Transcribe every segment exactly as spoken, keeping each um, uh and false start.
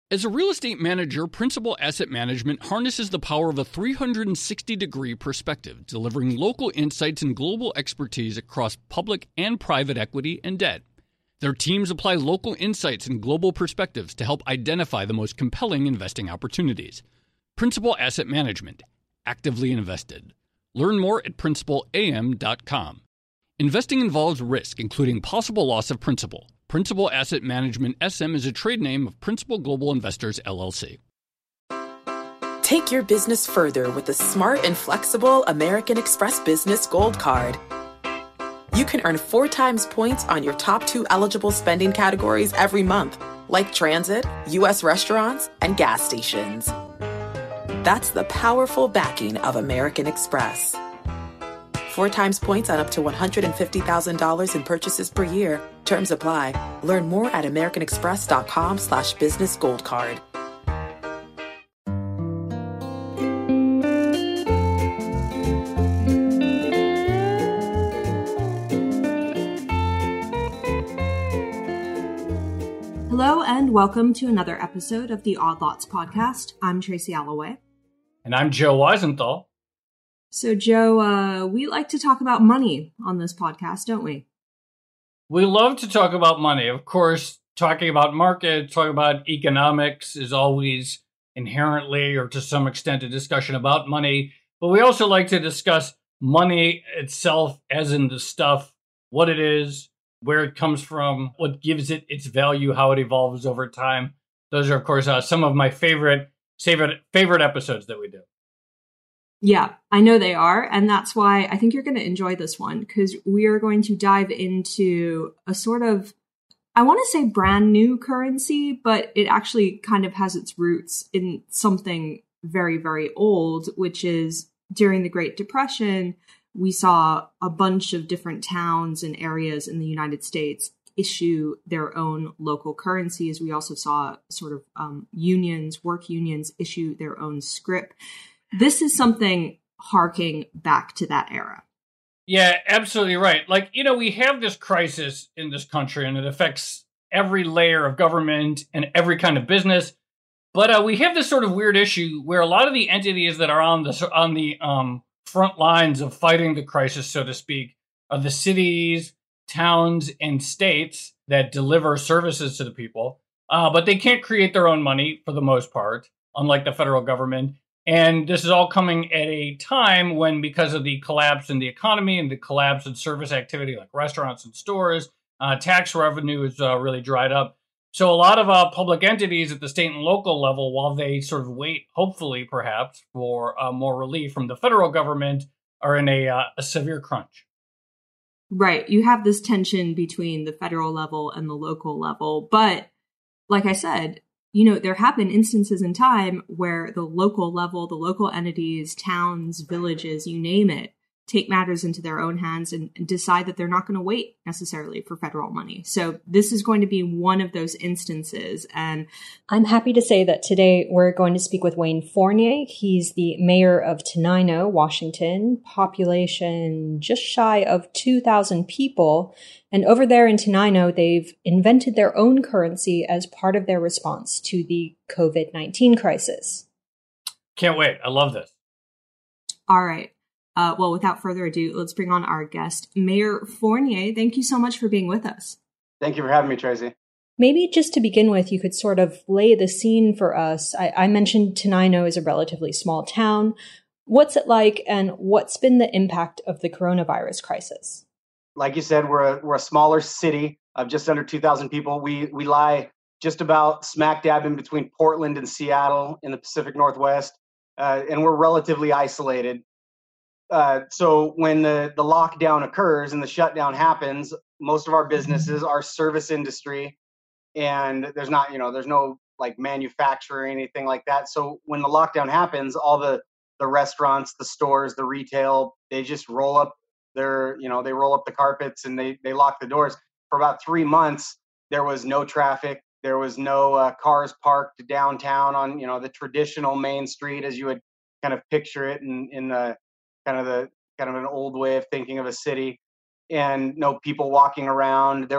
As a real estate manager, Principal Asset Management harnesses the power of a three hundred sixty degree perspective, delivering local insights and global expertise across public and private equity and debt. Their teams apply local insights and global perspectives to help identify the most compelling investing opportunities. Principal Asset Management. Actively invested. Learn more at principal a m dot com. Investing involves risk, including possible loss of principal. Principal Asset Management S M is a trade name of Principal Global Investors, L L C. Take your business further with the smart and flexible American Express Business Gold Card. You can earn four times points on your top two eligible spending categories every month, like transit, U S restaurants, and gas stations. That's the powerful backing of American Express. Four times points on up to one hundred fifty thousand dollars in purchases per year. Terms apply. Learn more at americanexpress.com slash business gold card. Hello and welcome to another episode of the Odd Lots podcast. I'm Tracy Alloway. And I'm Joe Weisenthal. So, Joe, uh, we like to talk about money on this podcast, don't we? We love to talk about money. Of course, talking about markets, talking about economics is always inherently or to some extent a discussion about money. But we also like to discuss money itself, as in the stuff, what it is, where it comes from, what gives it its value, how it evolves over time. Those are, of course, uh, some of my favorite, favorite, favorite episodes that we do. Yeah, I know they are. And that's why I think you're going to enjoy this one, because we are going to dive into a sort of, I want to say brand new currency, but it actually kind of has its roots in something very, very old, which is during the Great Depression, we saw a bunch of different towns and areas in the United States issue their own local currencies. We also saw sort of um, unions, work unions issue their own scrip. This is something harking back to that era. Yeah, absolutely right. Like, you know, we have this crisis in this country and it affects every layer of government and every kind of business. But uh, we have this sort of weird issue where a lot of the entities that are on the, on the um, front lines of fighting the crisis, so to speak, are the cities, towns, and states that deliver services to the people. Uh, but they can't create their own money for the most part, unlike the federal government. And this is all coming at a time when, because of the collapse in the economy and the collapse in service activity like restaurants and stores, uh, tax revenue is uh, really dried up. So a lot of uh, public entities at the state and local level, while they sort of wait, hopefully, perhaps, for uh, more relief from the federal government, are in a, uh, a severe crunch. Right. You have this tension between the federal level and the local level. But like I said, you know, there have been instances in time where the local level, the local entities, towns, villages, you name it, take matters into their own hands and decide that they're not going to wait necessarily for federal money. So this is going to be one of those instances. And I'm happy to say that today we're going to speak with Wayne Fournier. He's the mayor of Tenino, Washington, population just shy of two thousand people. And over there in Tenino, they've invented their own currency as part of their response to the covid nineteen crisis. Can't wait. I love this. All right. Uh, well, without further ado, let's bring on our guest, Mayor Fournier. Thank you so much for being with us. Thank you for having me, Tracy. Maybe just to begin with, you could sort of lay the scene for us. I, I mentioned Tenino is a relatively small town. What's it like, and what's been the impact of the coronavirus crisis? Like you said, we're a, we're a smaller city of just under two thousand people. We we lie just about smack dab in between Portland and Seattle in the Pacific Northwest, uh, and we're relatively isolated. Uh, so when the, the lockdown occurs and the shutdown happens, most of our businesses are service industry, and there's not, you know, there's no like manufacturing, anything like that. So when the lockdown happens, all the, the restaurants, the stores, the retail, they just roll up their, you know, they roll up the carpets and they, they lock the doors. For about three months, there was no traffic. There was no uh, cars parked downtown on, you know, the traditional main street as you would kind of picture it in, in the kind of the kind of an old way of thinking of a city, and no people walking around. There was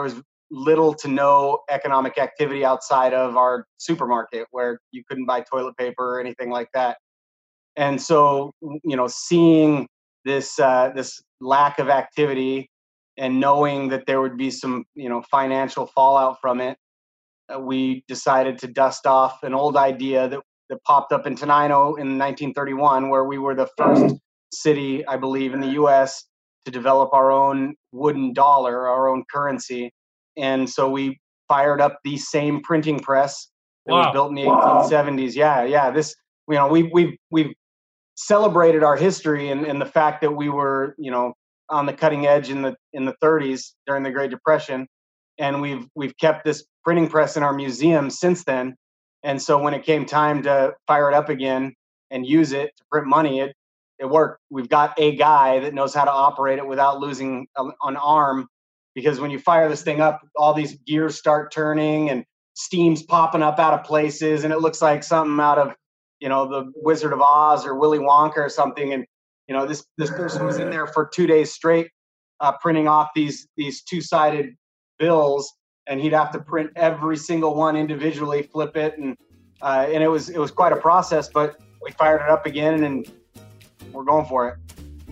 little to no economic activity outside of our supermarket where you couldn't buy toilet paper or anything like that. And so, you know, seeing this uh, this lack of activity and knowing that there would be some, you know, financial fallout from it, uh, we decided to dust off an old idea that, that popped up in Tenino in nineteen thirty-one, where we were the first city, I believe, in the U S to develop our own wooden dollar, our own currency. And so we fired up the same printing press that Wow. was built in the eighteen seventies. Yeah, yeah. This, you know, we we we've celebrated our history and, and the fact that we were, you know, on the cutting edge in the in the thirties during the Great Depression, and we've we've kept this printing press in our museum since then. And so when it came time to fire it up again and use it to print money, it it worked. We've got a guy that knows how to operate it without losing a, an arm, because when you fire this thing up, all these gears start turning and steam's popping up out of places, and it looks like something out of, you know, the Wizard of Oz or Willy Wonka or something. And you know, this this person was in there for two days straight, uh, printing off these these two sided bills, and he'd have to print every single one individually, flip it, and uh, and it was it was quite a process. But we fired it up again, and we're going for it.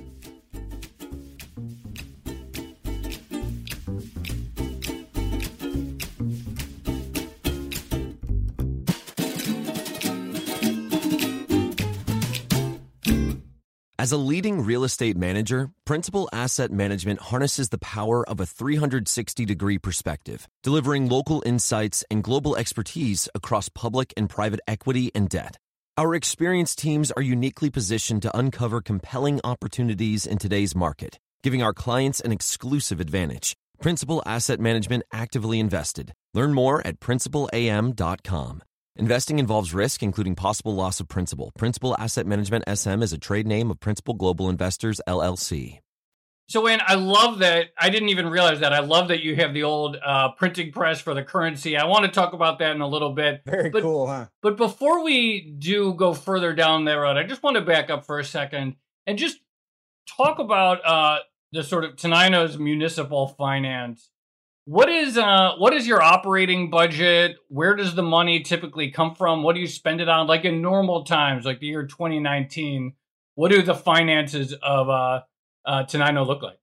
As a leading real estate manager, Principal Asset Management harnesses the power of a three hundred sixty degree perspective, delivering local insights and global expertise across public and private equity and debt. Our experienced teams are uniquely positioned to uncover compelling opportunities in today's market, giving our clients an exclusive advantage. Principal Asset Management actively invested. Learn more at principal a m dot com. Investing involves risk, including possible loss of principal. Principal Asset Management S M is a trade name of Principal Global Investors, L L C. So, Wayne, I love that. I didn't even realize that. I love that you have the old uh, printing press for the currency. I want to talk about that in a little bit. Very but, cool, huh? But before we do go further down that road, I just want to back up for a second and just talk about uh, the sort of Tenino's municipal finance. What is uh what is your operating budget? Where does the money typically come from? What do you spend it on? Like in normal times, like the year twenty nineteen, what do the finances of uh, uh Tenino look like?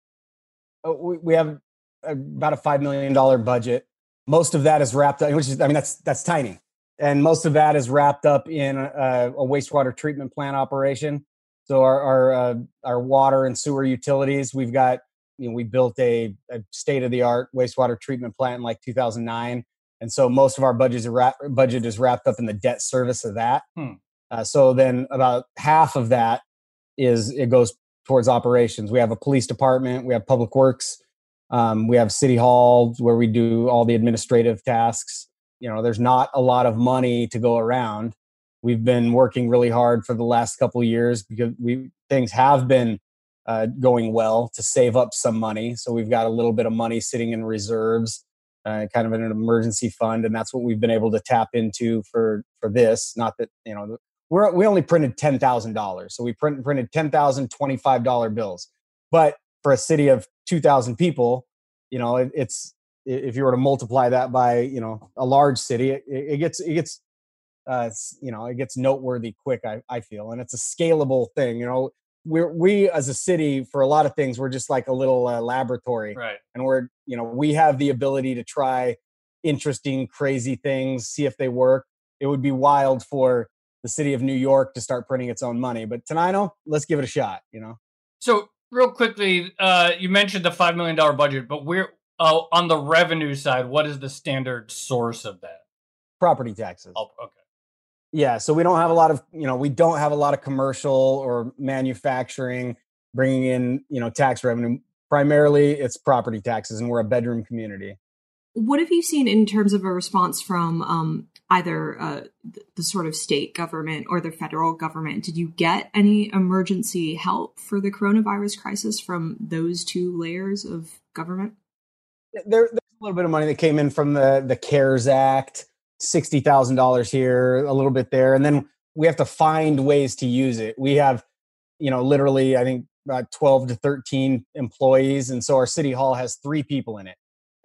Oh, we, we have about a five million dollar budget. Most of that is wrapped up, which is, I mean, that's that's tiny, and most of that is wrapped up in a, a wastewater treatment plant operation. So our our uh, our water and sewer utilities, we've got. You know, we built a, a state-of-the-art wastewater treatment plant in like two thousand nine, and so most of our budget is, wrap, budget is wrapped up in the debt service of that. Hmm. Uh, so then about half of that is it goes towards operations. We have a police department, we have public works, um, we have city hall where we do all the administrative tasks. You know, there's not a lot of money to go around. We've been working really hard for the last couple of years because we things have been Uh, going well to save up some money. So we've got a little bit of money sitting in reserves, uh, kind of in an emergency fund. And that's what we've been able to tap into for, for this. Not that, you know, we're, we only printed ten thousand dollars. So we print, printed ten thousand twenty-five dollar bills. But for a city of two thousand people, you know, it, it's, if you were to multiply that by, you know, a large city, it, it gets, it gets, uh, you know, it gets noteworthy quick, I, I feel. And it's a scalable thing, you know. We're, we as a city, for a lot of things, we're just like a little uh, laboratory. Right. And we're, you know, we have the ability to try interesting, crazy things, see if they work. It would be wild for the city of New York to start printing its own money. But Tenino, let's give it a shot, you know? So real quickly, uh, you mentioned the five million dollars budget, but we're uh, on the revenue side, what is the standard source of that? Property taxes. Oh, okay. Yeah, so we don't have a lot of, you know, we don't have a lot of commercial or manufacturing bringing in, you know, tax revenue. Primarily, it's property taxes, and we're a bedroom community. What have you seen in terms of a response from um, either uh, the sort of state government or the federal government? Did you get any emergency help for the coronavirus crisis from those two layers of government? There, there's a little bit of money that came in from the, the CARES Act. sixty thousand dollars here, a little bit there. And then we have to find ways to use it. We have, you know, literally, I think about twelve to thirteen employees. And so our city hall has three people in it.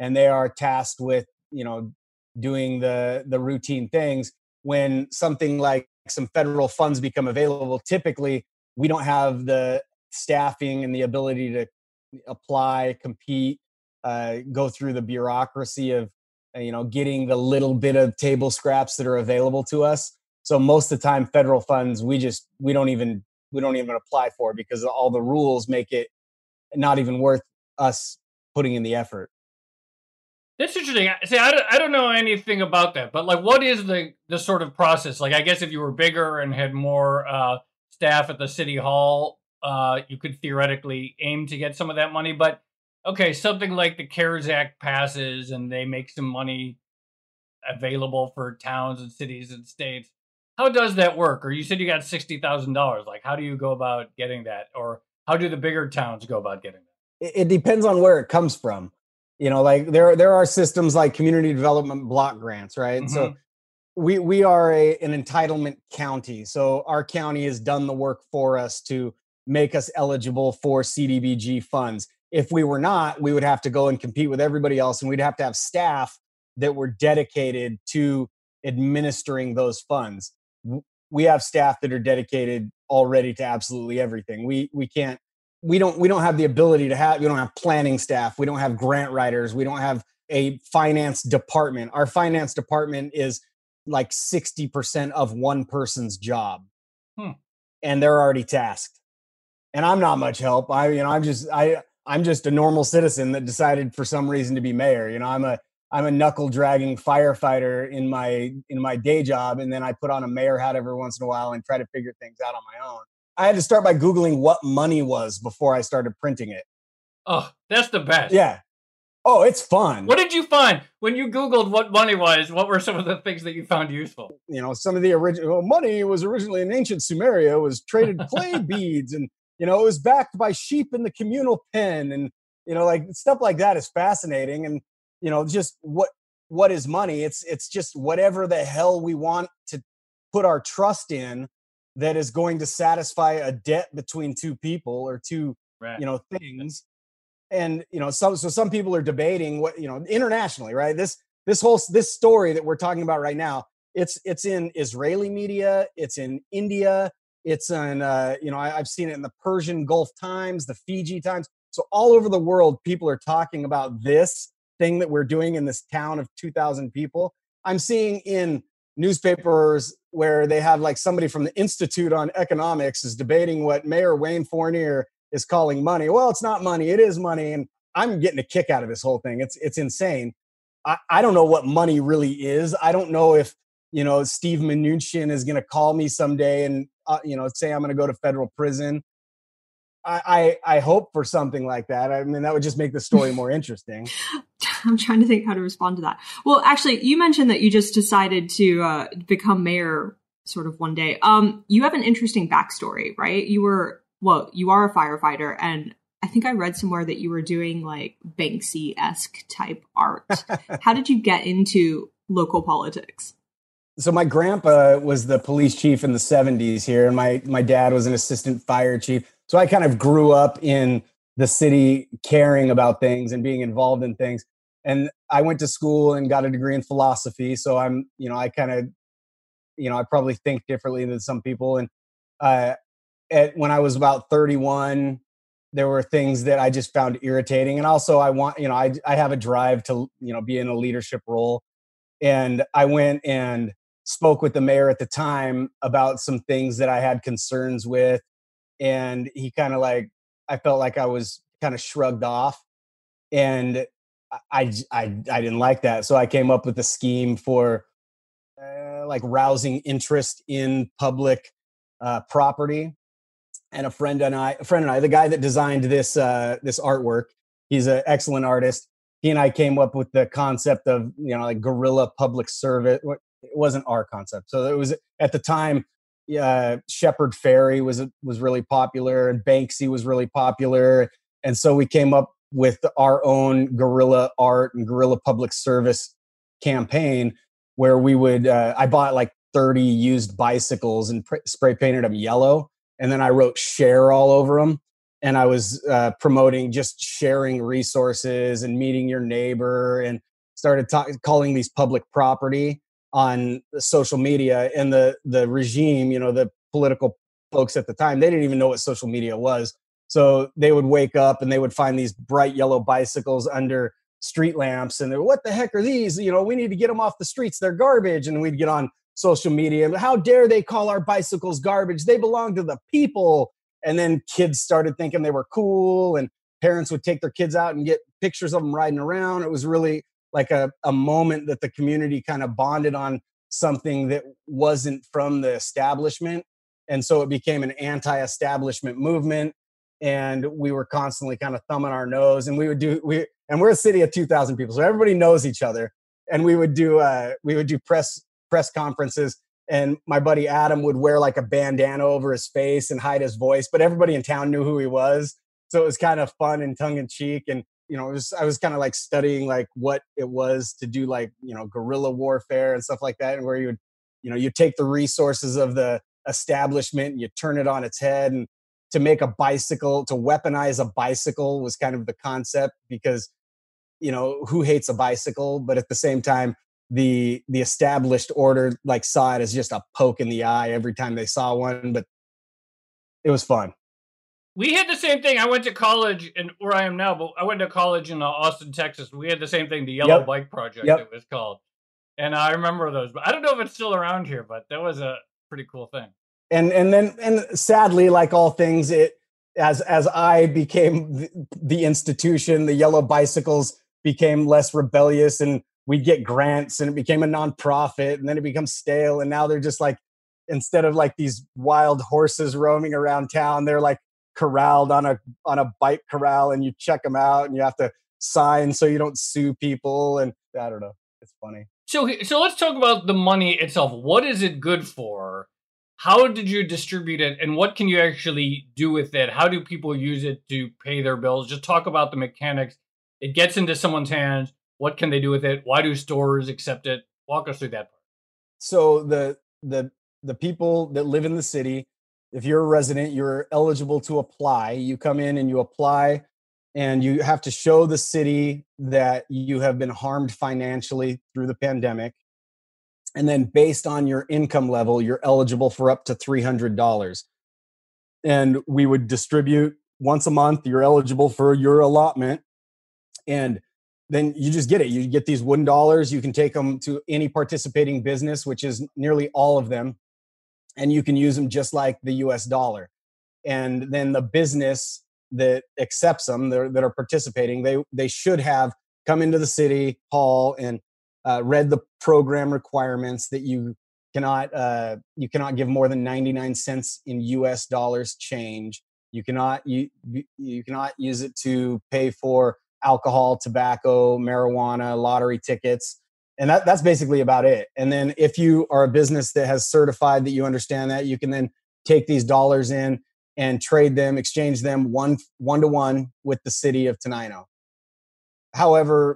and they are tasked with, you know, doing the the routine things. When something like some federal funds become available, typically we don't have the staffing and the ability to apply, compete, uh, go through the bureaucracy of, you know, getting the little bit of table scraps that are available to us. So most of the time, federal funds, we just, we don't even, we don't even apply for, because all the rules make it not even worth us putting in the effort. That's interesting. See, I don't, I don't know anything about that, but like, what is the, the sort of process? Like, I guess if you were bigger and had more uh, staff at the city hall, uh, you could theoretically aim to get some of that money. But okay, something like the CARES Act passes and they make some money available for towns and cities and states. How does that work? Or you said you got sixty thousand dollars. Like, how do you go about getting that? Or how do the bigger towns go about getting that? It, it depends on where it comes from. You know, like there, there are systems like community development block grants, right? Mm-hmm. So we, we are a, an entitlement county. So our county has done the work for us to make us eligible for C D B G funds. If we were not, we would have to go and compete with everybody else, and we'd have to have staff that were dedicated to administering those funds. We have staff that are dedicated already to absolutely everything. We we can't we don't we don't have the ability to have we don't have planning staff, we don't have grant writers, we don't have a finance department. Our finance department is like sixty percent of one person's job. Hmm. And they're already tasked. And I'm not much help. I you know, I'm just I I'm just a normal citizen that decided for some reason to be mayor. You know, I'm a I'm a knuckle dragging firefighter in my in my day job, and then I put on a mayor hat every once in a while and try to figure things out on my own. I had to start by Googling what money was before I started printing it. Oh, that's the best. Yeah. Oh, it's fun. What did you find when you Googled what money was? What were some of the things that you found useful? You know, some of the original well, money was originally in ancient Sumeria, was traded clay beads, and you know, it was backed by sheep in the communal pen, and you know, like stuff like that is fascinating. And you know, just what what is money? It's it's just whatever the hell we want to put our trust in that is going to satisfy a debt between two people or two, right. you know, things. And you know, some so some people are debating what, you know, internationally, right? This this whole this story that we're talking about right now, it's it's in Israeli media, it's in India, it's in uh, you know, I, I've seen it in the Persian Gulf Times, the Fiji Times. So all over the world, people are talking about this thing that we're doing in this town of two thousand people. I'm seeing in newspapers where they have like somebody from the Institute on Economics is debating what Mayor Wayne Fournier is calling money. Well, it's not money. It is money. And I'm getting a kick out of this whole thing. It's it's insane. I, I don't know what money really is. I don't know if, you know, Steve Mnuchin is going to call me someday and, uh, you know, say I'm going to go to federal prison. I, I I hope for something like that. I mean, that would just make the story more interesting. I'm trying to think how to respond to that. Well, actually, you mentioned that you just decided to uh, become mayor sort of one day. Um, you have an interesting backstory, right? You were, well, you are a firefighter, and I think I read somewhere that you were doing like Banksy-esque type art. How did you get into local politics? So my grandpa was the police chief in the seventies here, and my my dad was an assistant fire chief. So I kind of grew up in the city caring about things and being involved in things. And I went to school and got a degree in philosophy. So I'm, you know, I kind of, you know, I probably think differently than some people. And uh, at, when I was about thirty-one, there were things that I just found irritating. And also I want, you know, I, I have a drive to, you know, be in a leadership role. And I went and spoke with the mayor at the time about some things that I had concerns with. And he kind of like, I felt like I was kind of shrugged off. And I, I, I didn't like that. So I came up with a scheme for uh, like rousing interest in public uh, property. And a friend and I, a friend and I, the guy that designed this, uh, this artwork, he's an excellent artist. He and I came up with the concept of, you know, like guerrilla public service. It wasn't our concept. So it was at the time, uh, Shepard Fairey was, was really popular, and Banksy was really popular. And so we came up with our own guerrilla art and guerrilla public service campaign where we would, uh, I bought like thirty used bicycles and pr- spray painted them yellow. And then I wrote share all over them. and I was uh, promoting just sharing resources and meeting your neighbor, and started talk- calling these public property on social media. And the the regime, you know, the political folks at the time, they didn't even know what social media was. So they would wake up and they would find these bright yellow bicycles under street lamps, and they're, what the heck are these? You know, we need to get them off the streets. They're garbage. And we'd get on social media, and how dare they call our bicycles garbage? They belong to the people. And then kids started thinking they were cool, and parents would take their kids out and get pictures of them riding around. It was really like a, a moment that the community kind of bonded on something that wasn't from the establishment. And so it became an anti-establishment movement. And we were constantly kind of thumbing our nose, and we would do, we, and we're a city of two thousand people. So everybody knows each other. And we would do, uh, we would do press, press conferences, and my buddy Adam would wear like a bandana over his face and hide his voice, but everybody in town knew who he was. So it was kind of fun and tongue in cheek. And, you know, it was, I was kind of like studying like what it was to do like, you know, guerrilla warfare and stuff like that. And where you would, you know, you take the resources of the establishment and you turn it on its head. And to make a bicycle, to weaponize a bicycle was kind of the concept, because, you know, who hates a bicycle? But at the same time, the the established order like saw it as just a poke in the eye every time they saw one. But it was fun. We had the same thing. I went to college, and where I am now, but I went to college in uh, Austin, Texas. We had the same thing, the Yellow Yep. Bike Project, Yep. it was called. And I remember those. But I don't know if it's still around here, but that was a pretty cool thing. And and then and sadly, like all things, it as as I became the, the institution, the Yellow Bicycles became less rebellious, and we'd get grants, and it became a nonprofit, and then it becomes stale. And now they're just like, instead of like these wild horses roaming around town, they're like corralled on a on a bike corral, and you check them out, and you have to sign so you don't sue people. And I don't know, it's funny. So so let's talk about the money itself. What is it good for? How did you distribute it, and what can you actually do with it? How do people use it to pay their bills? Just talk about the mechanics. It gets into someone's hands. What can they do with it? Why do stores accept it? Walk us through that part. So the the the people that live in the city, if you're a resident, you're eligible to apply. You come in and you apply, and you have to show the city that you have been harmed financially through the pandemic. And then based on your income level, you're eligible for up to three hundred dollars. And we would distribute once a month. You're eligible for your allotment. And then you just get it. You get these wooden dollars. You can take them to any participating business, which is nearly all of them. And you can use them just like the U S dollar. And then the business that accepts them, that are participating, they, they should have come into the city hall and Uh, read the program requirements that you cannot uh, you cannot give more than ninety-nine cents in U S dollars change. You cannot you you cannot use it to pay for alcohol, tobacco, marijuana, lottery tickets, and that, that's basically about it. And then if you are a business that has certified that you understand that, you can then take these dollars in and trade them, exchange them one one to one with the city of Tenino. However,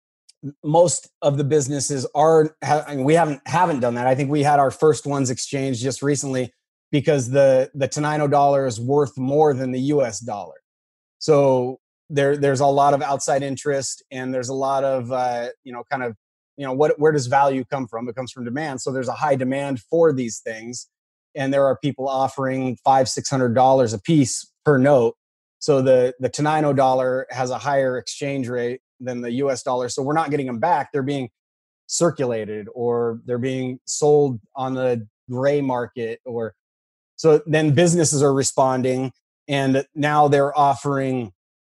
most of the businesses are, I mean, we haven't haven't done that. I think we had our first ones exchanged just recently, because the the Tenino dollar is worth more than the U S dollar. So there there's a lot of outside interest, and there's a lot of uh, you know kind of you know what where does value come from? It comes from demand. So there's a high demand for these things, and there are people offering five six hundred dollars a piece per note. So the the Tenino dollar has a higher exchange rate than the U S dollar. So we're not getting them back. They're being circulated, or they're being sold on the gray market. Or so then businesses are responding, and now they're offering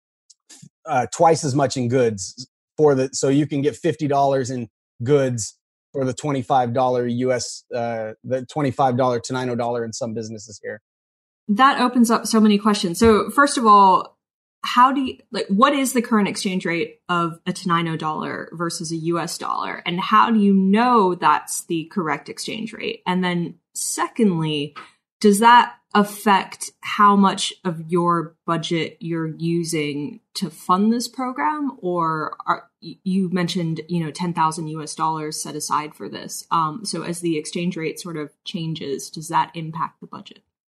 uh, twice as much in goods for the, so you can get fifty dollars in goods for the twenty-five dollars U S, uh, the twenty-five dollars Tenino dollar in some businesses here. That opens up so many questions. So first of all, how do you, like, what is the current exchange rate of a Tenino dollar versus a U S dollar? And how do you know that's the correct exchange rate? And then secondly, does that affect how much of your budget you're using to fund this program? Or are, you mentioned, you know, ten thousand U S dollars set aside for this. Um, so as the exchange rate sort of changes, does that impact the budget?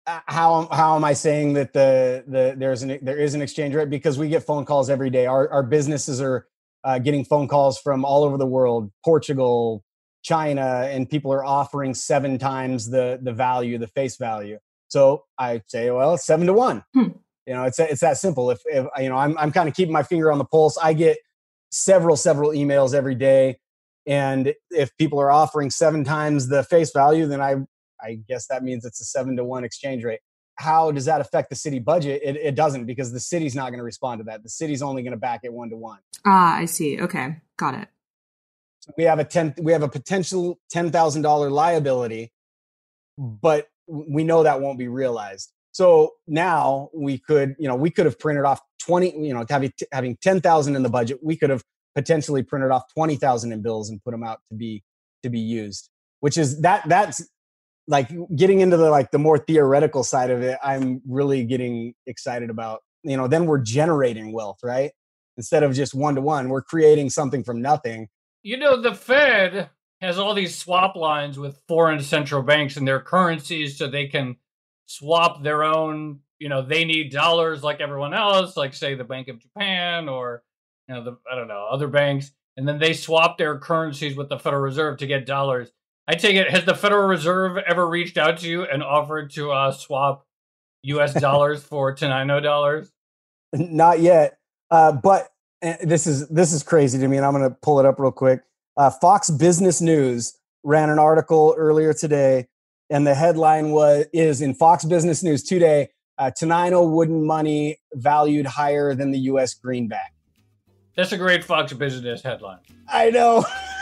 uh, how how am I saying that the the there's an there is an exchange rate? Because we get phone calls every day. Our our businesses are uh, getting phone calls from all over the world, Portugal, China, and people are offering seven times the the value, the face value. So I say, well, it's seven to one. Hmm. You know, it's it's that simple. If, if you know, I'm I'm kind of keeping my finger on the pulse. I get several several emails every day, and if people are offering seven times the face value, then I I guess that means it's a seven to one exchange rate. How does that affect the city budget? It, it doesn't, because the city's not going to respond to that. The city's only going to back it one to one. Ah, I see. Okay, got it. So we have a ten we have a potential ten thousand dollar liability, but we know that won't be realized. So now we could, you know, we could have printed off twenty, you know, having having ten thousand in the budget, we could have potentially printed off twenty thousand in bills and put them out to be to be used. Which is that that's like getting into the like the more theoretical side of it. I'm really getting excited about. You know, then we're generating wealth, right? Instead of just one to one, we're creating something from nothing. You know, the Fed has all these swap lines with foreign central banks and their currencies, so they can swap their own. You know, they need dollars like everyone else, like say the Bank of Japan or, you know, the I don't know, other banks, and then they swap their currencies with the Federal Reserve to get dollars. I take it, has the Federal Reserve ever reached out to you and offered to uh, swap U S dollars for Tenino dollars? Not yet, uh, but uh, this is this is crazy to me, and I'm going to pull it up real quick. Uh, Fox Business News ran an article earlier today, and the headline was is in Fox Business News today: uh, Tenino wooden money valued higher than the U S greenback. That's a great Fox Business headline. I know.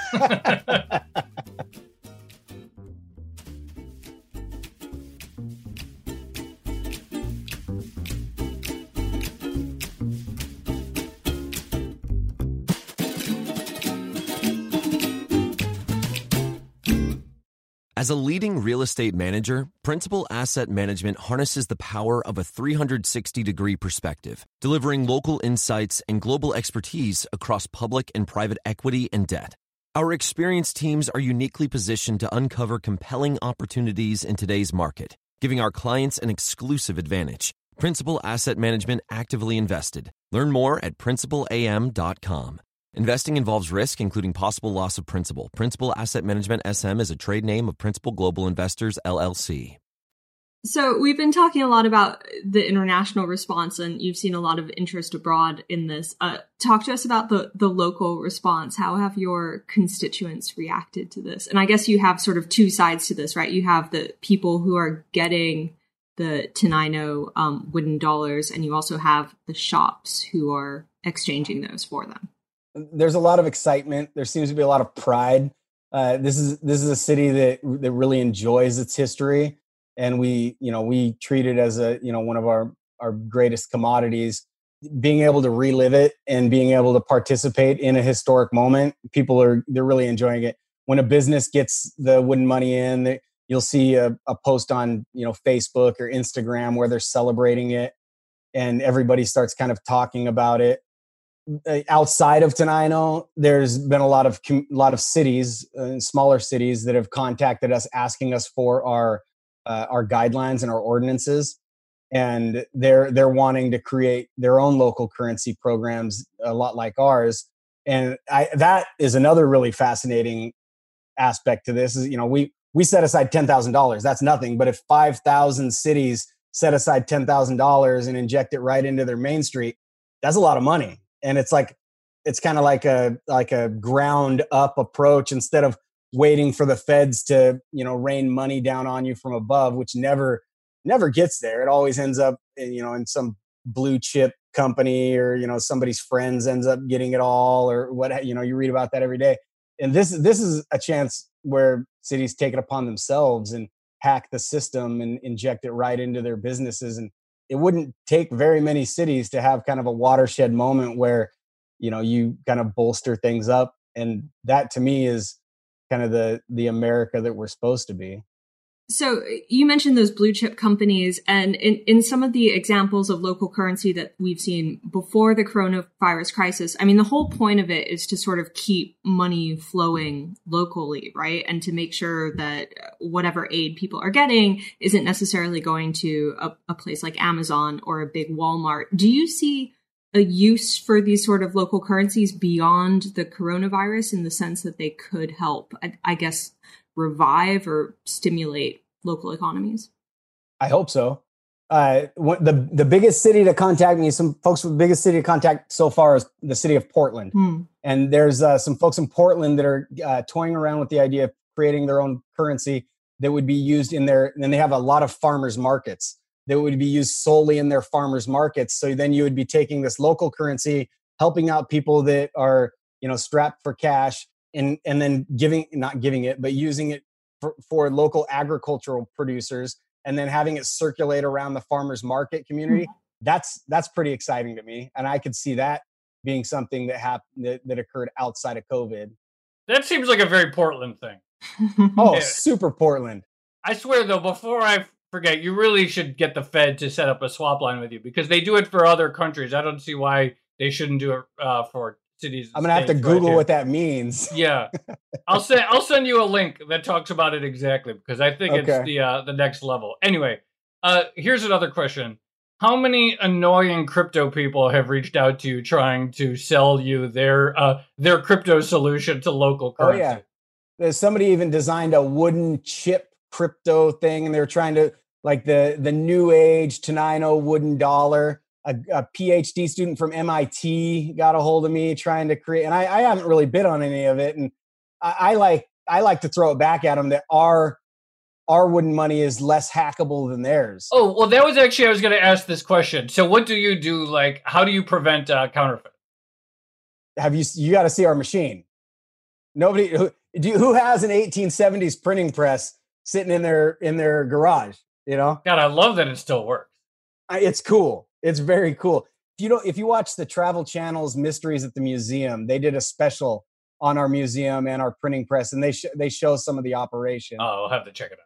As a leading real estate manager, Principal Asset Management harnesses the power of a three hundred sixty degree perspective, delivering local insights and global expertise across public and private equity and debt. Our experienced teams are uniquely positioned to uncover compelling opportunities in today's market, giving our clients an exclusive advantage. Principal Asset Management actively invested. Learn more at principal a m dot com. Investing involves risk, including possible loss of principal. Principal Asset Management S M is a trade name of Principal Global Investors, L L C. So we've been talking a lot about the international response, and you've seen a lot of interest abroad in this. Uh, talk to us about the, the local response. How have your constituents reacted to this? And I guess you have sort of two sides to this, right? You have the people who are getting the Tenino um, wooden dollars, and you also have the shops who are exchanging those for them. There's a lot of excitement. There seems to be a lot of pride. Uh, this is this is a city that that really enjoys its history, and we you know we treat it as a you know one of our our greatest commodities. Being able to relive it and being able to participate in a historic moment, people are they're really enjoying it. When a business gets the wooden money in, they, you'll see a, a post on you know Facebook or Instagram where they're celebrating it, and everybody starts kind of talking about it. Outside of Tenino, there's been a lot of a lot of cities, uh, smaller cities, that have contacted us asking us for our uh, our guidelines and our ordinances, and they're they're wanting to create their own local currency programs, a lot like ours. And I, that is another really fascinating aspect to this. Is you know we we set aside ten thousand dollars. That's nothing, but if five thousand cities set aside ten thousand dollars and inject it right into their main street, that's a lot of money. And it's like, it's kind of like a like a ground up approach instead of waiting for the feds to, you know, rain money down on you from above, which never, never gets there. It always ends up, in, you know, in some blue chip company, or, you know, somebody's friends ends up getting it all, or what, you know, you read about that every day. And this, this is a chance where cities take it upon themselves and hack the system and inject it right into their businesses. And it wouldn't take very many cities to have kind of a watershed moment where, you know, you kind of bolster things up. And that to me is kind of the, the America that we're supposed to be. So you mentioned those blue chip companies, and in, in some of the examples of local currency that we've seen before the coronavirus crisis, I mean, the whole point of it is to sort of keep money flowing locally, right? And to make sure that whatever aid people are getting isn't necessarily going to a, a place like Amazon or a big Walmart. Do you see a use for these sort of local currencies beyond the coronavirus in the sense that they could help, I, I guess, revive or stimulate local economies? I hope so. Uh, what, the the biggest city to contact me, some folks with the biggest city to contact so far is the city of Portland. Hmm. And there's uh, some folks in Portland that are uh, toying around with the idea of creating their own currency that would be used in their, and they have a lot of farmers markets that would be used solely in their farmers markets. So then you would be taking this local currency, helping out people that are, you know, strapped for cash, and and then giving, not giving it, but using it for, for local agricultural producers, and then having it circulate around the farmers market community. Mm-hmm. That's that's pretty exciting to me, and I could see that being something that happened that, that occurred outside of COVID. That seems like a very Portland thing. Oh, yeah. Super Portland. I swear though, before I forget, you really should get the Fed to set up a swap line with you, because they do it for other countries. I don't see why they shouldn't do it uh, for cities. I'm gonna have to Google right what that means. Yeah, I'll send I'll send you a link that talks about it exactly, because I think okay. it's the uh, the next level. Anyway, uh, here's another question: how many annoying crypto people have reached out to you trying to sell you their uh, their crypto solution to local currency? Oh yeah, there's somebody even designed a wooden chip crypto thing, and they were trying to, like, the the new age Tenino wooden dollar. A, a PhD student from M I T got a hold of me trying to create, and I, I haven't really bid on any of it. And I, I like I like to throw it back at them that our our wooden money is less hackable than theirs. Oh, well, that was actually, I was going to ask this question. So what do you do? Like, how do you prevent uh, counterfeit? Have you you got to see our machine? Nobody who do who has an eighteen seventies printing press sitting in their in their garage. You know, God, I love that it still works. I, it's cool. It's very cool. If you know, if you watch the Travel Channel's Mysteries at the Museum, they did a special on our museum and our printing press, and they sh- they show some of the operation. Oh, I'll have to check it out.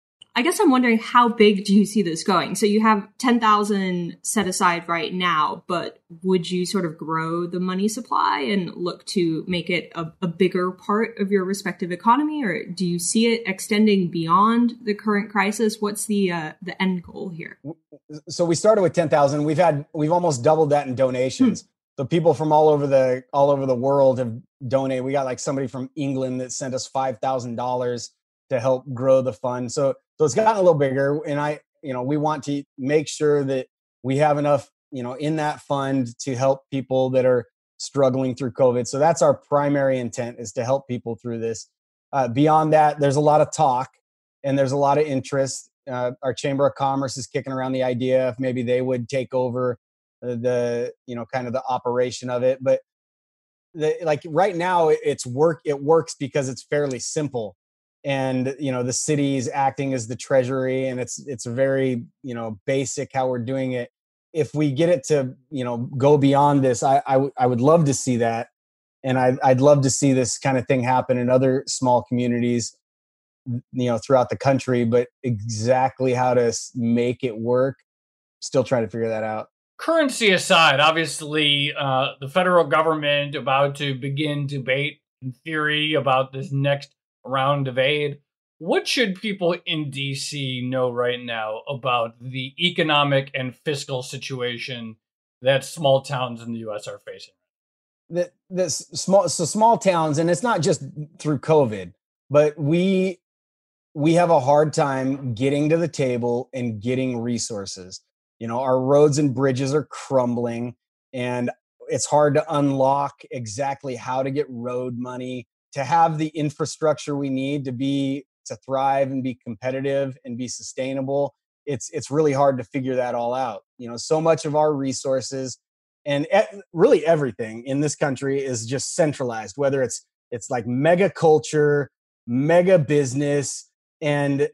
I guess I'm wondering, how big do you see this going? So you have ten thousand set aside right now, but would you sort of grow the money supply and look to make it a, a bigger part of your respective economy, or do you see it extending beyond the current crisis? What's the uh, the end goal here? So we started with ten thousand. We've had we've almost doubled that in donations. Hmm. So people from all over the all over the world have donated. We got like somebody from England that sent us five thousand dollars to help grow the fund. So so it's gotten a little bigger, and I, you know, we want to make sure that we have enough, you know, in that fund to help people that are struggling through COVID. So that's our primary intent, is to help people through this. Uh, beyond that, there's a lot of talk and there's a lot of interest. Uh, our Chamber of Commerce is kicking around the idea if maybe they would take over the, the you know, kind of the operation of it. But the, like right now, it's work. It works because it's fairly simple. And, you know, the city's acting as the treasury, and it's it's very, you know, basic how we're doing it. If we get it to, you know, go beyond this, I I, w- I would love to see that. And I, I'd love to see this kind of thing happen in other small communities, you know, throughout the country. But exactly how to make it work, still trying to figure that out. Currency aside, obviously, uh, the federal government about to begin debate, in theory, about this next round of aid. What should people in D C know right now about the economic and fiscal situation that small towns in the U S are facing? The, the small, so small towns, and it's not just through COVID, but we we have a hard time getting to the table and getting resources. You know, our roads and bridges are crumbling, and it's hard to unlock exactly how to get road money, to have the infrastructure we need to be to thrive and be competitive and be sustainable. It's it's really hard to figure that all out. You know, so much of our resources and e- really everything in this country is just centralized, whether it's it's like mega culture, mega business. And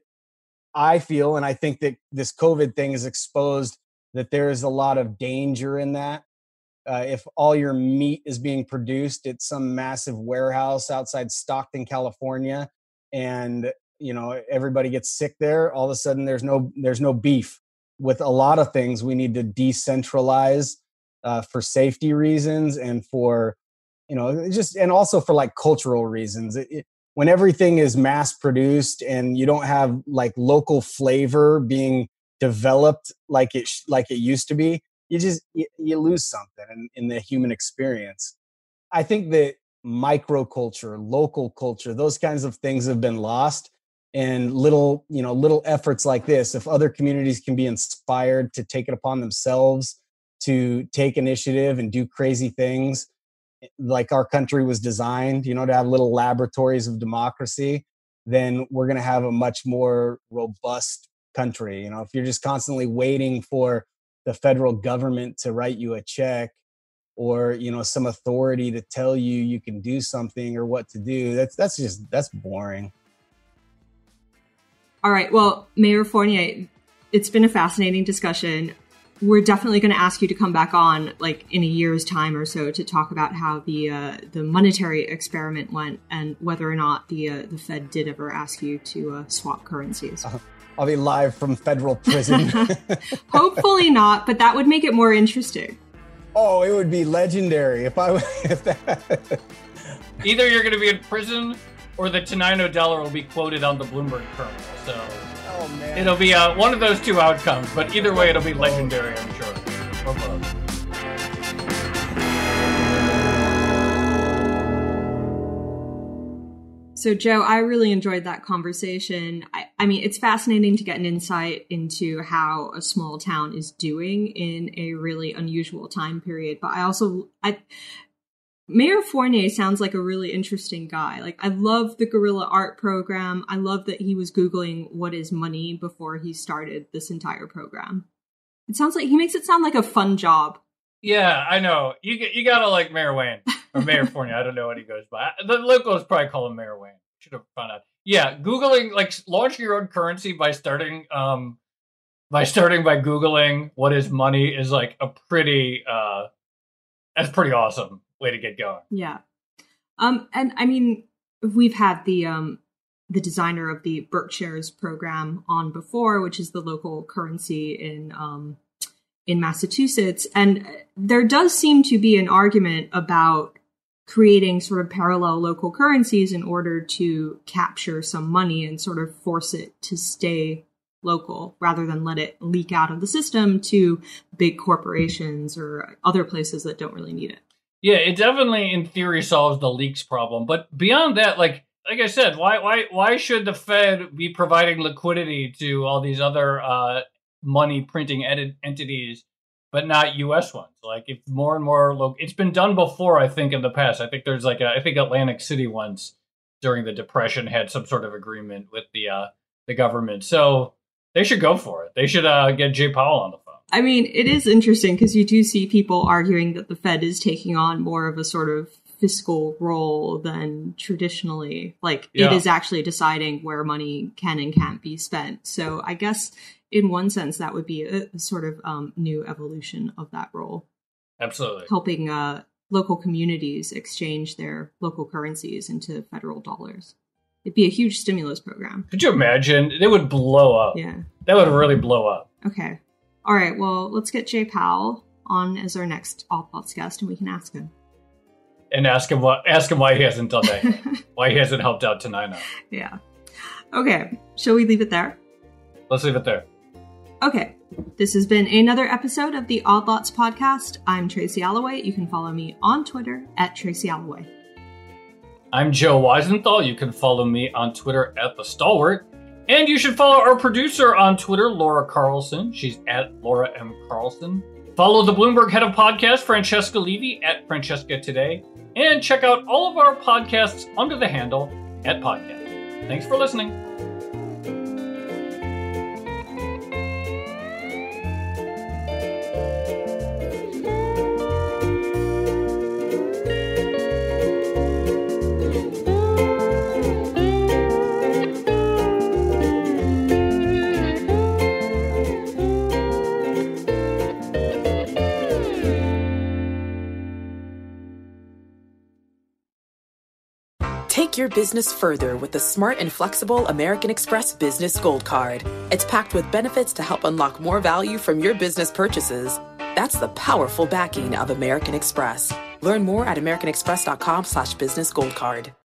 I feel, and I think that this COVID thing has exposed that there is a lot of danger in that. Uh, if all your meat is being produced at some massive warehouse outside Stockton, California, and you know, everybody gets sick there. All of a sudden there's no, there's no beef. With a lot of things, we need to decentralize uh, for safety reasons and for, you know, just, and also for like cultural reasons. It, it, when everything is mass produced and you don't have like local flavor being developed like it, like it used to be, you just, you, you lose something in, in the human experience. I think that microculture, local culture, those kinds of things have been lost. And little, you know, little efforts like this, if other communities can be inspired to take it upon themselves to take initiative and do crazy things, like our country was designed, you know, to have little laboratories of democracy, then we're going to have a much more robust country. You know, if you're just constantly waiting for the federal government to write you a check, or, you know, some authority to tell you you can do something or what to do, that's that's just that's boring. All right. Well, Mayor Fournier, it's been a fascinating discussion. We're definitely going to ask you to come back on, like in a year's time or so, to talk about how the uh, the monetary experiment went and whether or not the uh, the Fed did ever ask you to uh, swap currencies. Uh, I'll be live from federal prison. Hopefully not, but that would make it more interesting. Oh, it would be legendary if I. If that... Either you're going to be in prison, or the Tenino dollar will be quoted on the Bloomberg terminal. So oh, man. It'll be uh, one of those two outcomes, but either way, it'll be legendary, I'm sure. Or both. So, Joe, I really enjoyed that conversation. I, I mean, it's fascinating to get an insight into how a small town is doing in a really unusual time period. But I also, I, Mayor Fournier sounds like a really interesting guy. Like, I love the guerrilla art program. I love that he was Googling what is money before he started this entire program. It sounds like he makes it sound like a fun job. Yeah, I know. You you gotta like Mayor Wayne or Mayor Fournier. I don't know what he goes by. The locals probably call him Mayor Wayne. Should have found out. Yeah, Googling, like launching your own currency by starting um by starting by Googling what is money is like a pretty uh that's pretty awesome way to get going. Yeah. Um and I mean, we've had the um the designer of the Berkshire's program on before, which is the local currency in um in Massachusetts. And there does seem to be an argument about creating sort of parallel local currencies in order to capture some money and sort of force it to stay local rather than let it leak out of the system to big corporations or other places that don't really need it. Yeah, it definitely in theory solves the leaks problem. But beyond that, like like I said, why why why should the Fed be providing liquidity to all these other uh money printing ed- entities, but not U S ones? Like, if more and more, lo- it's been done before, I think, in the past. I think there's like, a, I think Atlantic City once during the Depression had some sort of agreement with the uh, the government. So they should go for it. They should uh, get Jay Powell on the phone. I mean, it is interesting because you do see people arguing that the Fed is taking on more of a sort of fiscal role than traditionally. Like, yeah. It is actually deciding where money can and can't be spent. So I guess in one sense, that would be a, a sort of um, new evolution of that role. Absolutely. Helping uh, local communities exchange their local currencies into federal dollars. It'd be a huge stimulus program. Could you imagine? It would blow up. Yeah. That would really blow up. Okay. All right. Well, let's get Jay Powell on as our next All Thoughts guest, and we can ask him. And ask him what ask him why he hasn't done that yet. Why he hasn't helped out Tenino. Yeah. Okay. Shall we leave it there? Let's leave it there. Okay. This has been another episode of the Odd Lots podcast. I'm Tracy Alloway. You can follow me on Twitter at Tracy Alloway. I'm Joe Weisenthal. You can follow me on Twitter at The Stalwart. And you should follow our producer on Twitter, Laura Carlson. She's at Laura M. Carlson. Follow the Bloomberg head of podcast, Francesca Levy, at Francesca Today. And check out all of our podcasts under the handle at Podcast. Thanks for listening. Take Take your business further with the smart and flexible American Express Business Gold Card. It's packed with benefits to help unlock more value from your business purchases. That's the powerful backing of American Express. Learn more at americanexpress.com slash business gold card.